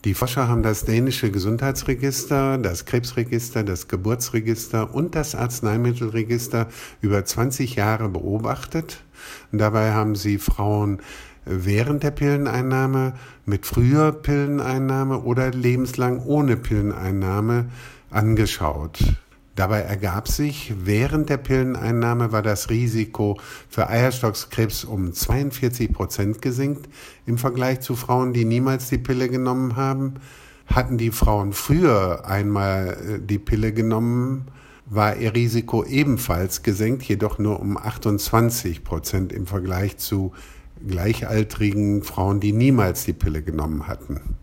Die Forscher haben das dänische Gesundheitsregister, das Krebsregister, das Geburtsregister und das Arzneimittelregister über 20 Jahre beobachtet. Und dabei haben sie Frauen während der Pilleneinnahme, mit früher Pilleneinnahme oder lebenslang ohne Pilleneinnahme angeschaut. Dabei ergab sich, während der Pilleneinnahme war das Risiko für Eierstockskrebs um 42% gesenkt im Vergleich zu Frauen, die niemals die Pille genommen haben. Hatten die Frauen früher einmal die Pille genommen, war ihr Risiko ebenfalls gesenkt, jedoch nur um 28% im Vergleich zu gleichaltrigen Frauen, die niemals die Pille genommen hatten.